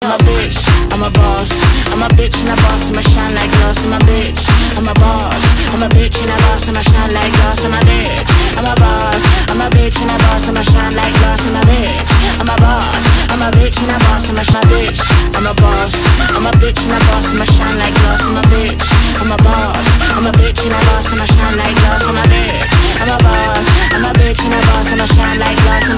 I'm a bitch, I'm a boss. I'm a bitch and a boss, I'ma shine like glass. I'm a bitch, I'm a boss. I'm a bitch and a boss, I'ma shine like glass. I'm a bitch, I'm a boss. I'm a bitch and a boss, I'ma shine like glass. I'm a bitch, I'm a boss. I'm a bitch and a boss, I'm a bitch. I'm a boss. I'm a bitch and a boss, I'ma shine like glass. I'm a bitch, I'm a boss. I'm a bitch and a boss, I'ma shine like glass. I'm a bitch, I'm a boss. I'm a bitch and a boss, I'ma shine like glass.